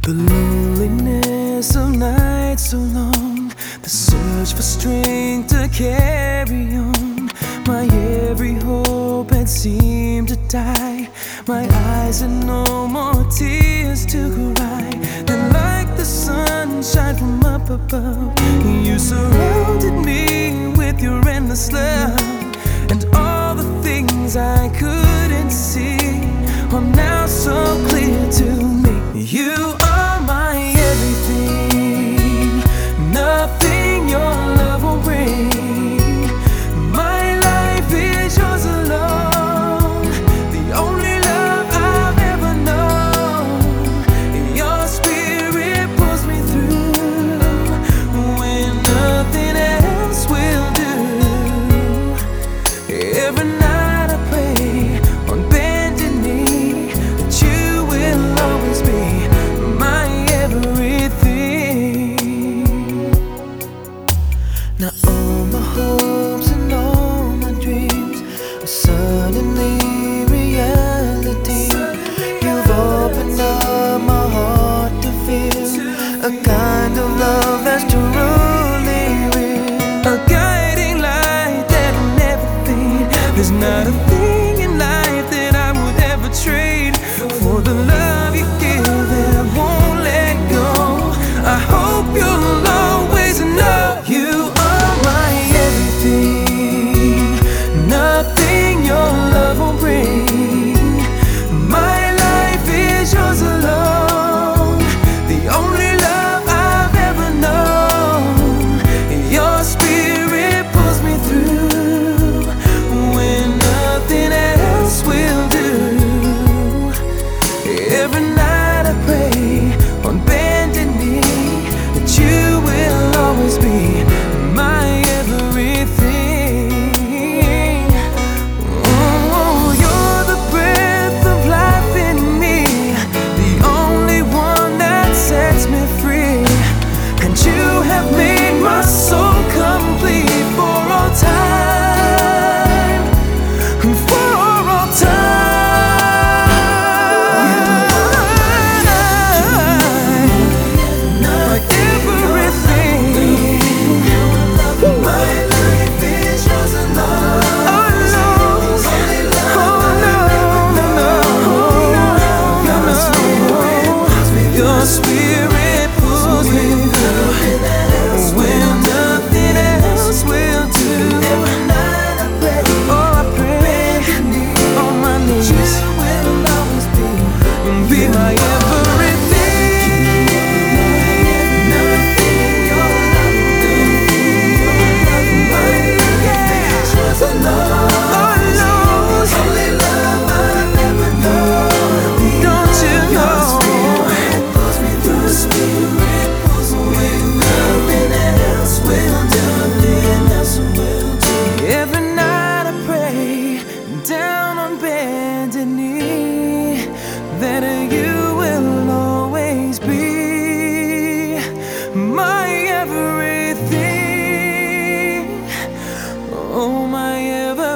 The loneliness of nights so long, the search for strength to carry on. My every hope had seemed to die. My eyes had no more tears to cry. Then like the sunshine from up above, you surrounded me with your endless love. And all the things I couldn't see are now so clear to me. You are my everything, nothing your love will bring. My life is yours alone, the only love I've ever known. Your spirit pulls me through when nothing else will do. Every night I pray on bended knee that you will always be my everything. Now all my hopes and all my dreams are suddenly reality. You've opened up my heart to feel a kind of love that's truly real, a guiding light that will never fade. There's not a thing in life that I would ever trade for the love you give that I won't let go. I hope you'll always know you are my everything, nothing your love will bring. My life is yours alone, the only love I've ever known. Your spirit pulls me through when nothing else will do. Every night I pray on bended knee that you will always be my everything. Oh, you're the breath of life in me, the only one that sets me free. And you have made my soul complete for all time, for all time. My everything. My life is yours alone. Oh no, your spirit pulls me through when nothing else will do. Every night I pray, oh I pray on my knees. You will always be my everything. Nothing your love will do. My life is yours alone. Oh Lord, only love I've ever known. Don't you know? Every night I pray down on bended knee that you will always be my everything. Oh, my everything.